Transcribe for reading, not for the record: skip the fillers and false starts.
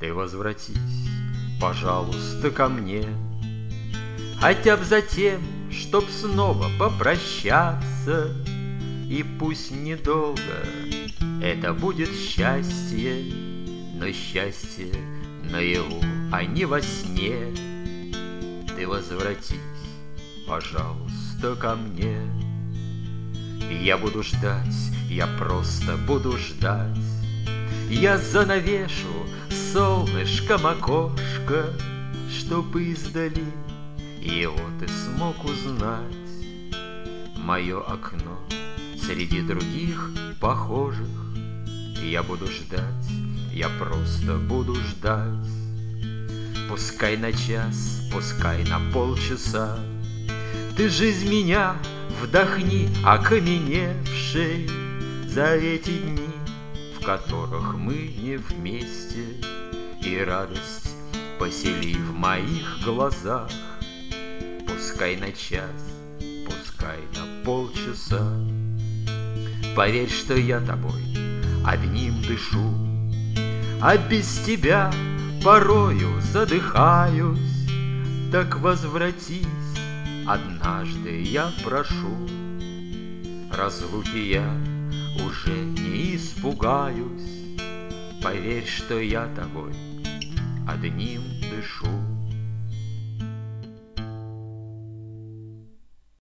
Ты возвратись, пожалуйста, ко мне, хотя б за тем, чтоб снова попрощаться. И пусть недолго это будет счастье, но счастье наяву, а не во сне. Ты возвратись, пожалуйста, ко мне. Я буду ждать, я просто буду ждать. Я занавешу солнышком окошко, чтоб издали его ты смог узнать. Мое окно среди других похожих. Я буду ждать, я просто буду ждать. Пускай на час, пускай на полчаса, ты жизнь меня вдохни, окаменевшей за эти дни, в которых мы не вместе, и радость посели в моих глазах. Пускай на час, пускай на полчаса. Поверь, что я тобой одним дышу, а без тебя порою задыхаюсь. Так возвратись, однажды я прошу. Разлуки я уже не испугаюсь. Поверь, что я тобой одним дышу.